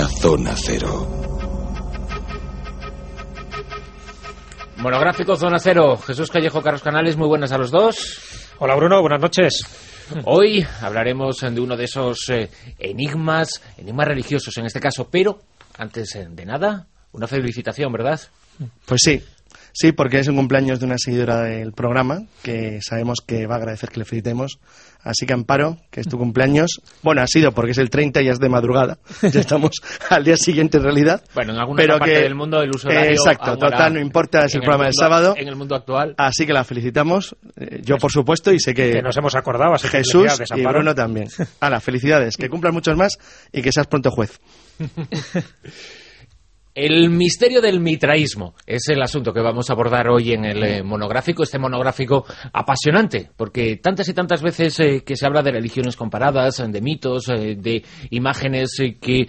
la Zona Cero. Monográfico Zona Cero. Jesús Callejo, Carlos Canales, muy buenas a los dos. Hola Bruno, buenas noches. Hoy hablaremos de uno de esos enigmas religiosos en este caso, pero antes de nada, una felicitación, ¿verdad? Pues sí, porque es un cumpleaños de una seguidora del programa que sabemos que va a agradecer que le felicitemos. Así que Amparo, que es tu cumpleaños, bueno, ha sido porque es el 30 y ya es de madrugada, ya estamos al día siguiente en realidad. Bueno, en alguna parte del mundo el uso horario... Exacto, total, no importa, es el programa del sábado. En el mundo actual. Así que la felicitamos, yo por supuesto, y sé que nos hemos acordado, así que Jesús y Bruno también. Hala, felicidades, que cumplan muchos más y que seas pronto juez. El misterio del mitraísmo es el asunto que vamos a abordar hoy en el monográfico, este monográfico apasionante, porque tantas y tantas veces que se habla de religiones comparadas, de mitos, de imágenes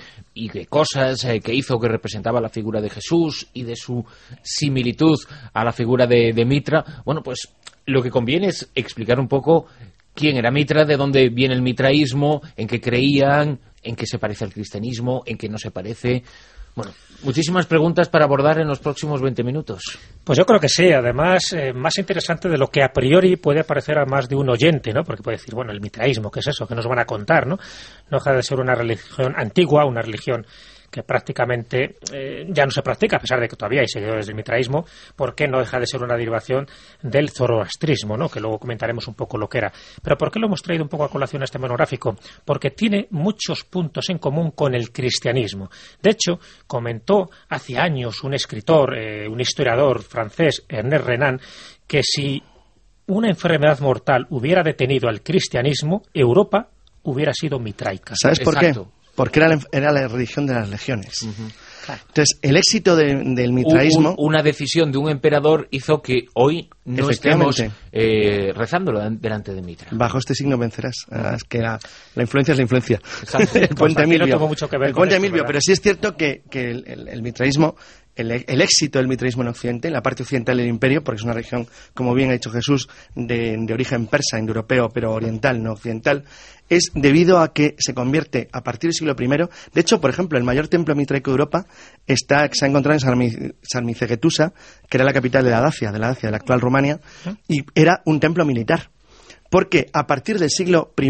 y de cosas que hizo, que representaba la figura de Jesús y de su similitud a la figura de Mitra. Bueno, pues lo que conviene es explicar un poco quién era Mitra, de dónde viene el mitraísmo, en qué creían, en qué se parece al cristianismo, en qué no se parece. Bueno, muchísimas preguntas para abordar en los próximos 20 minutos. Pues yo creo que sí, además, más interesante de lo que a priori puede parecer a más de un oyente, ¿no? Porque puede decir, bueno, el mitraísmo, ¿qué es eso? ¿Qué nos van a contar, no? No deja de ser una religión antigua, una religión que prácticamente ya no se practica, a pesar de que todavía hay seguidores del mitraísmo, porque no deja de ser una derivación del zoroastrismo, ¿no? Que luego comentaremos un poco lo que era. Pero ¿por qué lo hemos traído un poco a colación a este monográfico? Porque tiene muchos puntos en común con el cristianismo. De hecho, comentó hace años un escritor, un historiador francés, Ernest Renan, que si una enfermedad mortal hubiera detenido al cristianismo, Europa hubiera sido mitraica. ¿Sabes por qué? Porque era la religión de las legiones. Uh-huh. Claro. Entonces, el éxito del mitraísmo... Una decisión de un emperador hizo que hoy no estemos rezándolo delante de Mitra. Bajo este signo vencerás. Es que la influencia es la influencia. Exacto. El puente Milvio. No tengo mucho que ver el con puente esto, Milvio, ¿verdad? pero sí es cierto que el mitraísmo, el éxito del mitraísmo en Occidente, en la parte occidental del imperio, porque es una región, como bien ha dicho Jesús, de origen persa, indoeuropeo, pero oriental, no occidental, es debido a que se convierte a partir del siglo I. De hecho, por ejemplo, el mayor templo mitraico de Europa se ha encontrado en Sarmizegetusa, que era la capital de la Dacia, de la actual Rumania, y era un templo militar. Porque a partir del siglo I,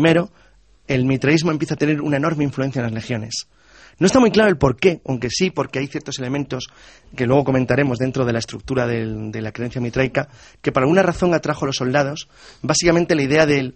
el mitraísmo empieza a tener una enorme influencia en las legiones. No está muy claro el por qué, aunque sí, porque hay ciertos elementos que luego comentaremos dentro de la estructura de la creencia mitraica, que por alguna razón atrajo a los soldados, básicamente la idea del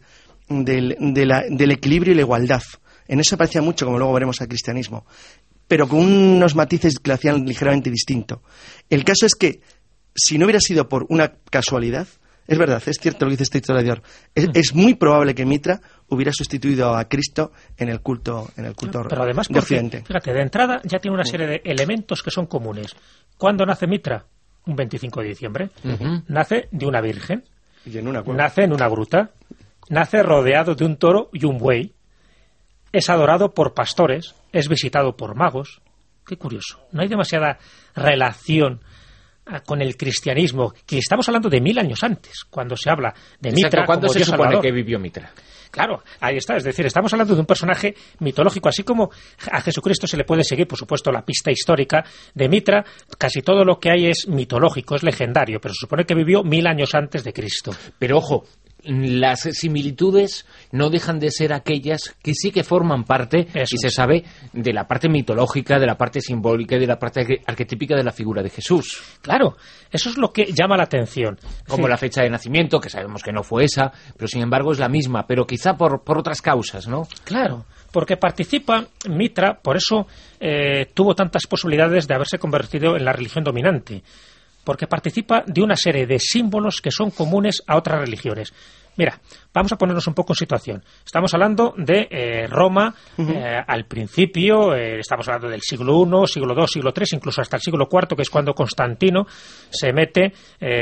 equilibrio y la igualdad. En eso se parecía mucho, como luego veremos, al cristianismo, pero con unos matices que lo hacían ligeramente distinto. El caso es que, si no hubiera sido por una casualidad, es verdad, es cierto lo que dice este historiador, es muy probable que Mitra hubiera sustituido a Cristo en el culto pero además de Occidente. Fíjate, de entrada ya tiene una serie de elementos que son comunes. ¿Cuándo nace Mitra? Un 25 de diciembre. Uh-huh. Nace de una virgen. Y en una cueva. Nace en una gruta. Nace rodeado de un toro y un buey. Es adorado por pastores. Es visitado por magos. Qué curioso. No hay demasiada relación con el cristianismo, que estamos hablando de 1000 años antes, cuando se habla de Mitra. ¿Cuándo como se Dios supone salvador? que vivió Mitra? Claro, ahí está, es decir, estamos hablando de un personaje mitológico, así como a Jesucristo se le puede seguir, por supuesto, la pista histórica de Mitra. Casi todo lo que hay es mitológico, es legendario, pero se supone que vivió 1000 años antes de Cristo. Pero ojo, las similitudes no dejan de ser aquellas que sí que forman parte, y se sabe, de la parte mitológica, de la parte simbólica y de la parte arquetípica de la figura de Jesús. Claro, eso es lo que llama la atención. Como la fecha de nacimiento, que sabemos que no fue esa, pero sin embargo es la misma, pero quizá por otras causas, ¿no? Claro, porque participa Mitra, por eso tuvo tantas posibilidades de haberse convertido en la religión dominante, porque participa de una serie de símbolos que son comunes a otras religiones. Mira, vamos a ponernos un poco en situación. Estamos hablando de Roma al principio, estamos hablando del siglo I, siglo II, siglo III, incluso hasta el siglo IV, que es cuando Constantino se mete,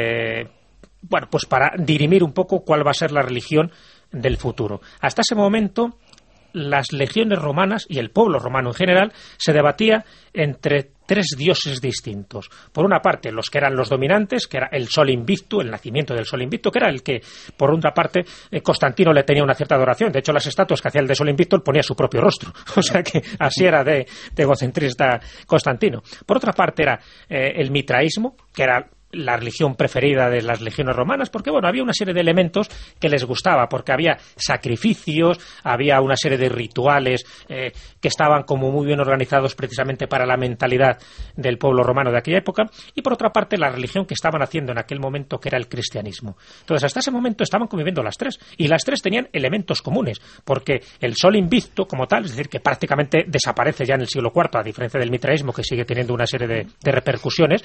pues para dirimir un poco cuál va a ser la religión del futuro. Hasta ese momento, las legiones romanas y el pueblo romano en general se debatía entre tres dioses distintos. Por una parte, los que eran los dominantes, que era el Sol Invicto, el nacimiento del Sol Invicto, que era el que, por una parte, Constantino le tenía una cierta adoración. De hecho, las estatuas que hacía el de Sol Invicto, él ponía su propio rostro. O sea que así era de egocentrista Constantino. Por otra parte, era el mitraísmo, que era la religión preferida de las legiones romanas, porque bueno, había una serie de elementos que les gustaba, porque había sacrificios, había una serie de rituales que estaban como muy bien organizados precisamente para la mentalidad del pueblo romano de aquella época, y por otra parte la religión que estaban haciendo en aquel momento, que era el cristianismo. Entonces hasta ese momento estaban conviviendo las tres, y las tres tenían elementos comunes, porque el Sol Invicto como tal, es decir, que prácticamente desaparece ya en el siglo IV, a diferencia del mitraísmo, que sigue teniendo una serie de repercusiones,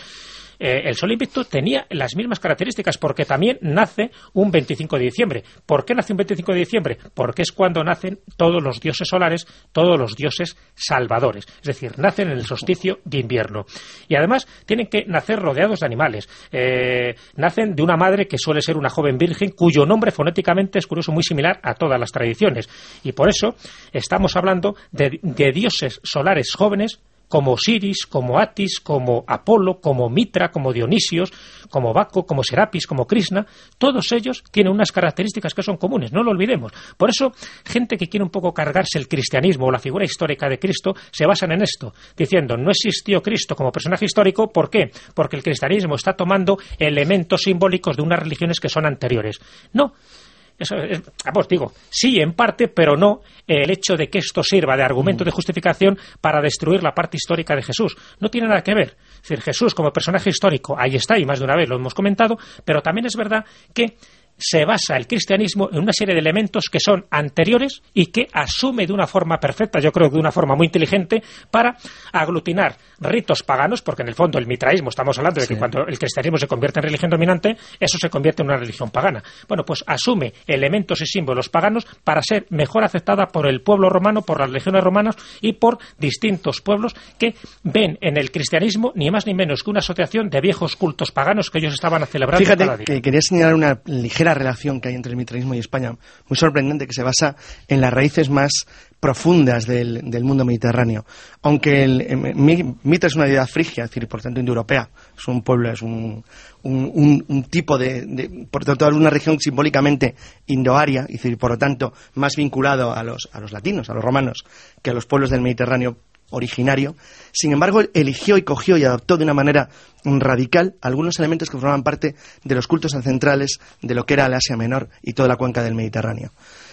el Sol Invicto tenía las mismas características, porque también nace un 25 de diciembre. ¿Por qué nace un 25 de diciembre? Porque es cuando nacen todos los dioses solares, todos los dioses salvadores. Es decir, nacen en el solsticio de invierno. Y además tienen que nacer rodeados de animales. Nacen de una madre que suele ser una joven virgen, cuyo nombre fonéticamente es curioso, muy similar a todas las tradiciones. Y por eso estamos hablando de dioses solares jóvenes, como Osiris, como Atis, como Apolo, como Mitra, como Dionisios, como Baco, como Serapis, como Krishna. Todos ellos tienen unas características que son comunes, no lo olvidemos. Por eso, gente que quiere un poco cargarse el cristianismo o la figura histórica de Cristo, se basan en esto, diciendo, no existió Cristo como personaje histórico. ¿Por qué? Porque el cristianismo está tomando elementos simbólicos de unas religiones que son anteriores. No. Eso es, digo, sí en parte, pero no el hecho de que esto sirva de argumento de justificación para destruir la parte histórica de Jesús. No tiene nada que ver. Es decir, Jesús como personaje histórico, ahí está, y más de una vez lo hemos comentado, pero también es verdad que se basa el cristianismo en una serie de elementos que son anteriores y que asume de una forma perfecta, yo creo que de una forma muy inteligente, para aglutinar ritos paganos, porque en el fondo el mitraísmo, estamos hablando de que cuando el cristianismo se convierte en religión dominante, eso se convierte en una religión pagana. Bueno, pues asume elementos y símbolos paganos para ser mejor aceptada por el pueblo romano, por las legiones romanas y por distintos pueblos que ven en el cristianismo ni más ni menos que una asociación de viejos cultos paganos que ellos estaban celebrando cada día. Fíjate que quería señalar una ligera relación que hay entre el mitraísmo y España, muy sorprendente, que se basa en las raíces más profundas del mundo mediterráneo. Aunque Mitra es una deidad frigia, es decir, por tanto indoeuropea, es un pueblo, es un tipo por tanto, una región simbólicamente indoaria, es decir, por lo tanto, más vinculado a los latinos, a los romanos, que a los pueblos del Mediterráneo originario. Sin embargo, eligió y cogió y adoptó de una manera radical algunos elementos que formaban parte de los cultos ancestrales de lo que era el Asia Menor y toda la cuenca del Mediterráneo.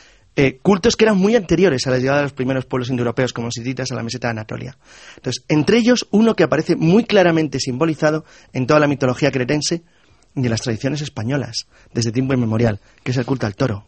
Cultos que eran muy anteriores a la llegada de los primeros pueblos indoeuropeos como los hititas a la meseta de Anatolia. Entonces, entre ellos, uno que aparece muy claramente simbolizado en toda la mitología cretense y en las tradiciones españolas, desde tiempo inmemorial, que es el culto al toro.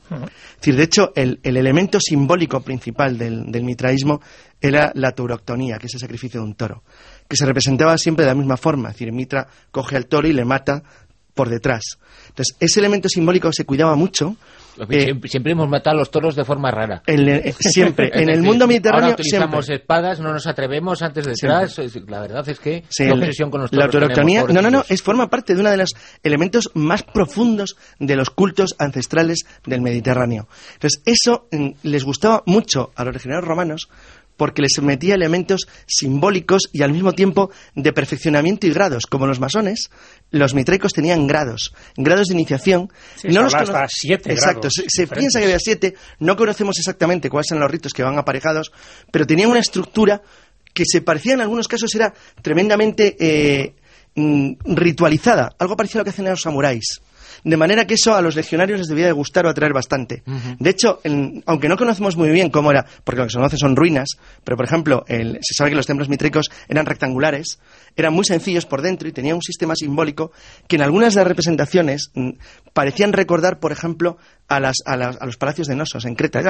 Es decir, de hecho, el elemento simbólico principal del mitraísmo era la tauroctonía, que es el sacrificio de un toro, que se representaba siempre de la misma forma. Es decir, Mitra coge al toro y le mata por detrás. Entonces, ese elemento simbólico se cuidaba mucho. Siempre hemos matado a los toros de forma rara. Siempre. En el mundo mediterráneo, ahora utilizamos siempre espadas, no nos atrevemos antes detrás. La verdad es que la obsesión con los toros. La tauroctonía, forma parte de uno de los elementos más profundos de los cultos ancestrales del Mediterráneo. Entonces, eso les gustaba mucho a los legionarios romanos, porque les metía elementos simbólicos y al mismo tiempo de perfeccionamiento y grados. Como los masones, los mitraicos tenían grados de iniciación. Sí, no hasta 7 Exacto, se piensa que había 7, no conocemos exactamente cuáles eran los ritos que van aparejados, pero tenían una estructura que se parecía en algunos casos, era tremendamente ritualizada, algo parecido a lo que hacen los samuráis. De manera que eso a los legionarios les debía de gustar o atraer bastante. De hecho, aunque no conocemos muy bien cómo era, porque lo que se conoce son ruinas, pero por ejemplo, se sabe que los templos mitraicos eran rectangulares, eran muy sencillos por dentro y tenían un sistema simbólico que en algunas de las representaciones parecían recordar, por ejemplo, a los palacios de Nosos en Creta.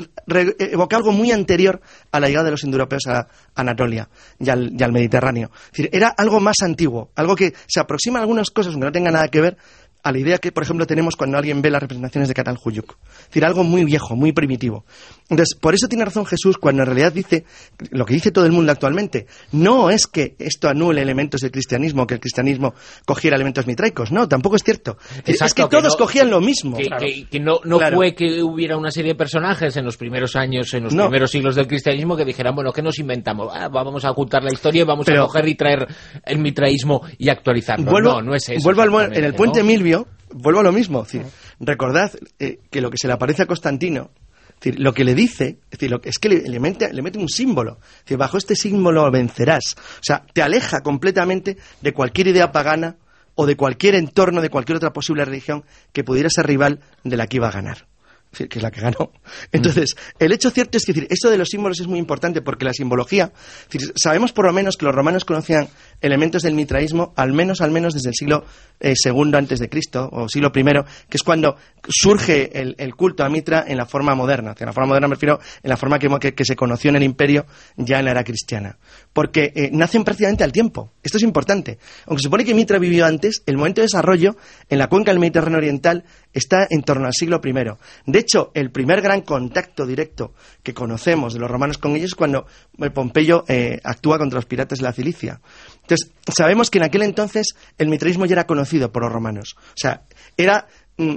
Evocaba algo muy anterior a la llegada de los indoeuropeos a Anatolia y al Mediterráneo. Es decir, era algo más antiguo, algo que se aproxima a algunas cosas, aunque no tenga nada que ver, a la idea que, por ejemplo, tenemos cuando alguien ve las representaciones de Catalhuyuk. Es decir, algo muy viejo, muy primitivo. Entonces, por eso tiene razón Jesús cuando en realidad dice, lo que dice todo el mundo actualmente, no es que esto anule elementos del cristianismo, que el cristianismo cogiera elementos mitraicos. No, tampoco es cierto. Exacto, es que todos cogían lo mismo. Que no claro. Fue que hubiera una serie de personajes en los primeros años, en los primeros siglos del cristianismo que dijeran, bueno, ¿qué nos inventamos? Vamos a ocultar la historia y vamos a coger y traer el mitraísmo y actualizarlo. No es eso. En el Puente Milvio, vuelvo a lo mismo. Es decir, recordad que lo que se le aparece a Constantino, es decir, lo que le dice, es que le mete un símbolo. Es decir, bajo este símbolo vencerás. O sea, te aleja completamente de cualquier idea pagana o de cualquier entorno, de cualquier otra posible religión que pudiera ser rival de la que iba a ganar. Que es la que ganó. Entonces, el hecho cierto es que esto de los símbolos es muy importante porque la simbología, sabemos por lo menos que los romanos conocían elementos del mitraísmo al menos desde el siglo II antes de Cristo o siglo I, que es cuando surge el culto a Mitra en la forma moderna. En la forma moderna me refiero en la forma que se conoció en el imperio ya en la era cristiana. Porque nacen prácticamente al tiempo. Esto es importante. Aunque se supone que Mitra vivió antes, el momento de desarrollo en la cuenca del Mediterráneo oriental está en torno al siglo I. De hecho, el primer gran contacto directo que conocemos de los romanos con ellos es cuando Pompeyo actúa contra los piratas de la Cilicia. Entonces, sabemos que en aquel entonces el mitraísmo ya era conocido por los romanos. O sea, era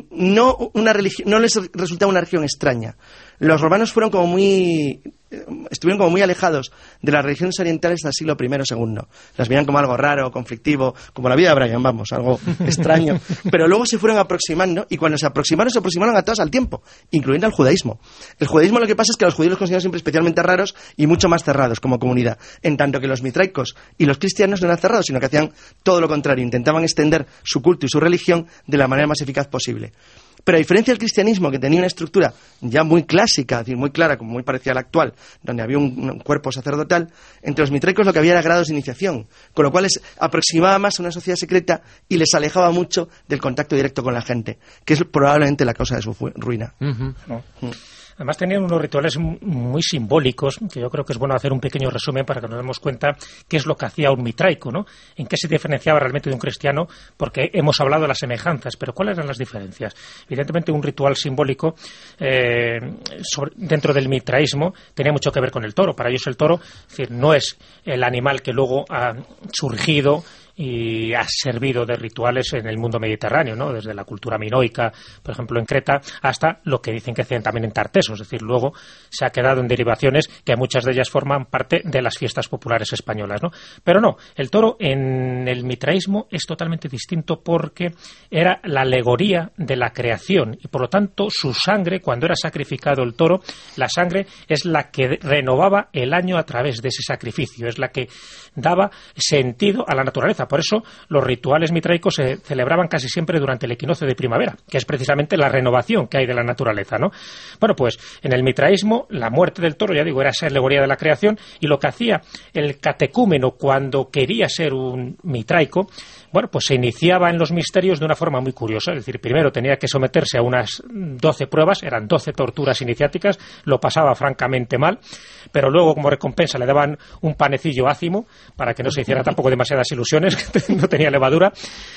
no les resultaba una religión extraña. Los romanos estuvieron como muy alejados de las religiones orientales hasta el siglo I o II. Las veían como algo raro, conflictivo, como la vida de Brian, algo extraño. Pero luego se fueron aproximando, y cuando se aproximaron a todas al tiempo, incluyendo al judaísmo. El judaísmo lo que pasa es que los judíos los consideran siempre especialmente raros y mucho más cerrados como comunidad, en tanto que los mitraicos y los cristianos no eran cerrados, sino que hacían todo lo contrario, intentaban extender su culto y su religión de la manera más eficaz posible. Pero a diferencia del cristianismo, que tenía una estructura ya muy clásica, es decir, muy clara, como muy parecida a la actual, donde había un cuerpo sacerdotal, entre los mitraicos lo que había era grados de iniciación, con lo cual les aproximaba más a una sociedad secreta y les alejaba mucho del contacto directo con la gente, que es probablemente la causa de su ruina. Además tenían unos rituales muy simbólicos, que yo creo que es bueno hacer un pequeño resumen para que nos demos cuenta qué es lo que hacía un mitraico, ¿no? En qué se diferenciaba realmente de un cristiano, porque hemos hablado de las semejanzas, pero ¿cuáles eran las diferencias? Evidentemente un ritual simbólico dentro del mitraísmo tenía mucho que ver con el toro. Para ellos el toro, es decir, no es el animal que luego ha surgido y ha servido de rituales en el mundo mediterráneo, ¿no? Desde la cultura minoica, por ejemplo, en Creta, hasta lo que dicen que hacían también en Tarteso. Es decir, luego se ha quedado en derivaciones que muchas de ellas forman parte de las fiestas populares españolas, ¿no? Pero no, el toro en el mitraísmo es totalmente distinto porque era la alegoría de la creación y, por lo tanto, su sangre, cuando era sacrificado el toro, la sangre es la que renovaba el año a través de ese sacrificio, es la que daba sentido a la naturaleza. Por eso los rituales mitraicos se celebraban casi siempre durante el equinoccio de primavera, que es precisamente la renovación que hay de la naturaleza, ¿no? Bueno, pues en el mitraísmo la muerte del toro, ya digo, era esa alegoría de la creación, y lo que hacía el catecúmeno cuando quería ser un mitraico, bueno, pues se iniciaba en los misterios de una forma muy curiosa. Es decir, primero tenía que someterse a unas 12 pruebas, eran 12 torturas iniciáticas, lo pasaba francamente mal, pero luego como recompensa le daban un panecillo ácimo para que no se hiciera tampoco demasiadas ilusiones, que no tenía levadura,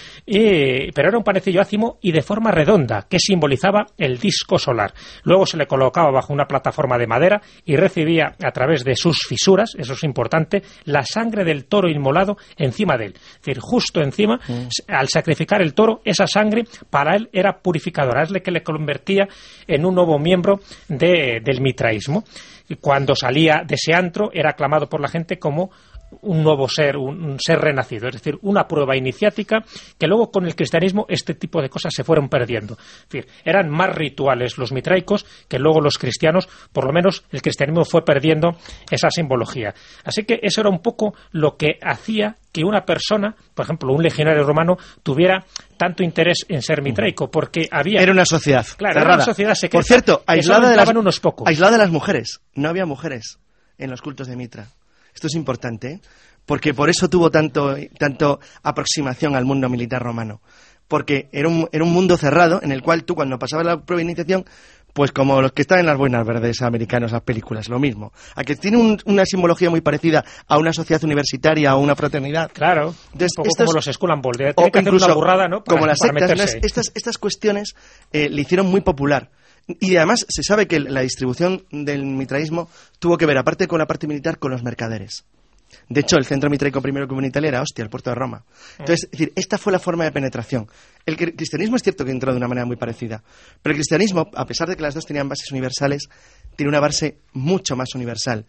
pero era un panecillo ácimo y de forma redonda, que simbolizaba el disco solar. Luego se le colocaba bajo una plataforma de madera y recibía a través de sus fisuras, eso es importante, la sangre del toro inmolado encima de él. Es decir, justo encima, al sacrificar el toro, esa sangre para él era purificadora, es la que le convertía en un nuevo miembro del mitraísmo. Y cuando salía de ese antro era aclamado por la gente como un nuevo ser, un ser renacido, es decir, una prueba iniciática que luego con el cristianismo este tipo de cosas se fueron perdiendo. Es decir, eran más rituales los mitraicos que luego los cristianos, por lo menos el cristianismo fue perdiendo esa simbología. Así que eso era un poco lo que hacía que una persona, por ejemplo, un legionario romano, tuviera tanto interés en ser mitraico, porque había... Era una sociedad cerrada. Era una sociedad secreta. Por cierto, aislada de las mujeres. No había mujeres en los cultos de Mitra. Esto es importante, ¿eh? Porque por eso tuvo tanto aproximación al mundo militar romano. Porque era un mundo cerrado en el cual tú, cuando pasabas la prueba de iniciación, Pues como los que están en las boinas verdes americanos, las películas, lo mismo. A que tiene una simbología muy parecida a una sociedad universitaria o una fraternidad. Claro, entonces, un poco como los Skull and Bones. Tiene que hacer una burrada, ¿no? Como las sectas, estas cuestiones le hicieron muy popular. Y además se sabe que la distribución del mitraísmo tuvo que ver, aparte con la parte militar, con los mercaderes. De hecho, el centro mitraico primero que hubo en Italia era Ostia, el puerto de Roma. Entonces, es decir, esta fue la forma de penetración. El cristianismo es cierto que entró de una manera muy parecida, pero el cristianismo, a pesar de que las dos tenían bases universales, tiene una base mucho más universal.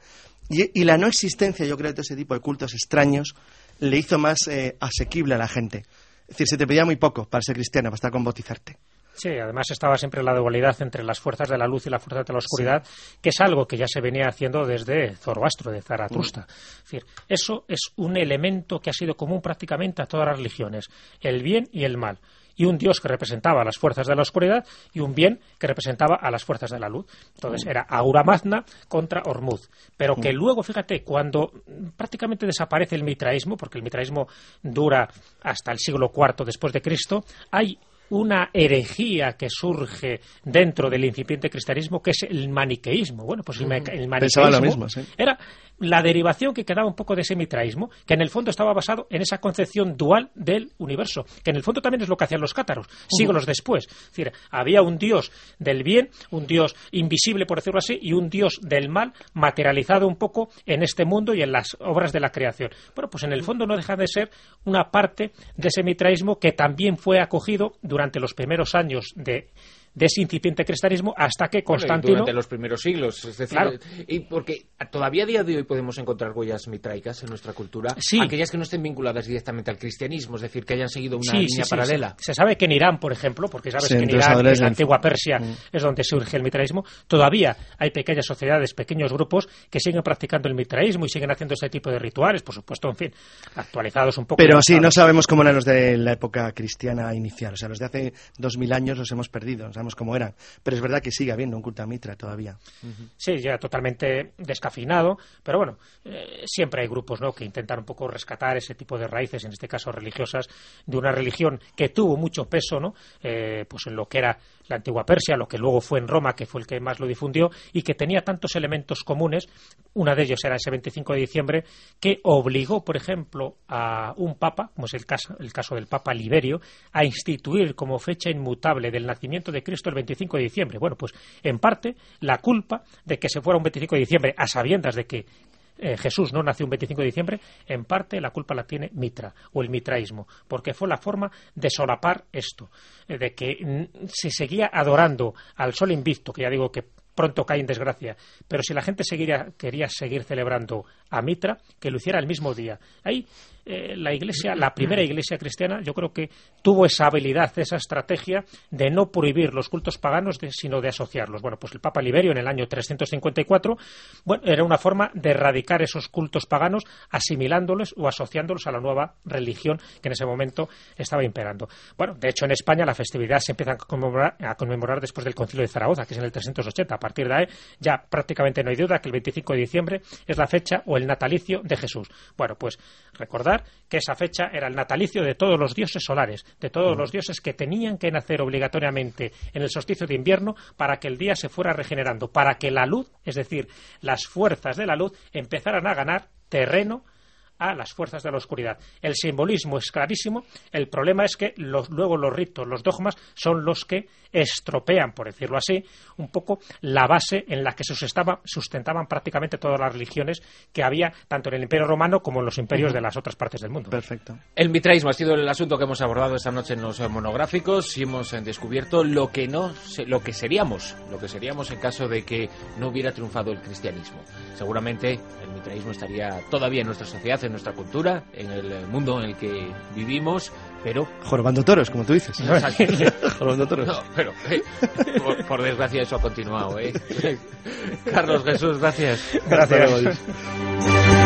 Y la no existencia, yo creo, de todo ese tipo de cultos extraños le hizo más asequible a la gente. Es decir, se te pedía muy poco para ser cristiano, basta con bautizarte. Sí, además estaba siempre la dualidad entre las fuerzas de la luz y las fuerzas de la oscuridad, que es algo que ya se venía haciendo desde Zoroastro, de Zaratustra. Es decir, eso es un elemento que ha sido común prácticamente a todas las religiones, el bien y el mal. Y un Dios que representaba a las fuerzas de la oscuridad y un bien que representaba a las fuerzas de la luz. Entonces era Ahura Mazda contra Ormuzd. Pero que luego, fíjate, cuando prácticamente desaparece el mitraísmo, porque el mitraísmo dura hasta el siglo IV después de Cristo, hay una herejía que surge dentro del incipiente cristianismo, que es el maniqueísmo. Bueno, pues el maniqueísmo lo mismo, sí. Era la derivación que quedaba un poco de ese mitraísmo, que en el fondo estaba basado en esa concepción dual del universo, que en el fondo también es lo que hacían los cátaros, siglos después. Es decir, había un dios del bien, un dios invisible, por decirlo así, y un dios del mal materializado un poco en este mundo y en las obras de la creación. Bueno, pues en el fondo no deja de ser una parte de ese mitraísmo que también fue acogido durante los primeros años de ese incipiente cristianismo hasta que Constantino... Durante los primeros siglos, es decir, claro. Y porque todavía a día de hoy podemos encontrar huellas mitraicas en nuestra cultura, sí. Aquellas que no estén vinculadas directamente al cristianismo, es decir, que hayan seguido una línea paralela. Se sabe que en Irán, por ejemplo, porque sabes que en Irán, en la antigua Persia, es donde surge el mitraísmo, todavía hay pequeñas sociedades, pequeños grupos que siguen practicando el mitraísmo y siguen haciendo este tipo de rituales, por supuesto, en fin, actualizados un poco. Pero sí, no sabemos cómo eran los de la época cristiana inicial, o sea, los de hace 2000 años los hemos perdido, sabemos cómo eran, pero es verdad que sigue habiendo un culto a Mitra todavía. Sí, ya totalmente descafeinado, pero bueno, siempre hay grupos, ¿no?, que intentan un poco rescatar ese tipo de raíces, en este caso religiosas, de una religión que tuvo mucho peso, ¿no?, pues en lo que era la antigua Persia, lo que luego fue en Roma, que fue el que más lo difundió, y que tenía tantos elementos comunes. Uno de ellos era ese 25 de diciembre, que obligó, por ejemplo, a un papa, como es el caso del Papa Liberio, a instituir como fecha inmutable del nacimiento de Cristo el 25 de diciembre. Bueno, pues en parte la culpa de que se fuera un 25 de diciembre a sabiendas de que Jesús no nació un 25 de diciembre, en parte la culpa la tiene Mitra o el mitraísmo, porque fue la forma de solapar esto, de que se seguía adorando al sol invicto, que ya digo que pronto cae en desgracia, pero si la gente quería seguir celebrando a Mitra, que lo hiciera el mismo día. Ahí la primera iglesia cristiana, yo creo que tuvo esa habilidad, esa estrategia de no prohibir los cultos paganos, sino de asociarlos. Bueno, pues el Papa Liberio en el año 354, bueno, era una forma de erradicar esos cultos paganos, asimilándolos o asociándolos a la nueva religión que en ese momento estaba imperando. Bueno, de hecho en España la festividad se empieza a conmemorar después del Concilio de Zaragoza, que es en el 380. A partir de ahí ya prácticamente no hay duda que el 25 de diciembre es la fecha o el natalicio de Jesús. Bueno, pues recordar que esa fecha era el natalicio de todos los dioses solares, de todos los dioses que tenían que nacer obligatoriamente en el solsticio de invierno para que el día se fuera regenerando, para que la luz, es decir, las fuerzas de la luz, empezaran a ganar terreno a las fuerzas de la oscuridad. El simbolismo es clarísimo, el problema es que luego los ritos, los dogmas, son los que estropean, por decirlo así, un poco la base en la que sustentaban prácticamente todas las religiones que había tanto en el Imperio Romano como en los imperios de las otras partes del mundo. Perfecto. El mitraísmo ha sido el asunto que hemos abordado esta noche en los monográficos y hemos descubierto lo que seríamos en caso de que no hubiera triunfado el cristianismo. Seguramente el mitraísmo estaría todavía en nuestra sociedad, en nuestra cultura, en el mundo en el que vivimos, pero... jorobando toros, como tú dices. Jorobando toros. No, pero por desgracia eso ha continuado, ¿eh? Carlos, Jesús, gracias. Gracias.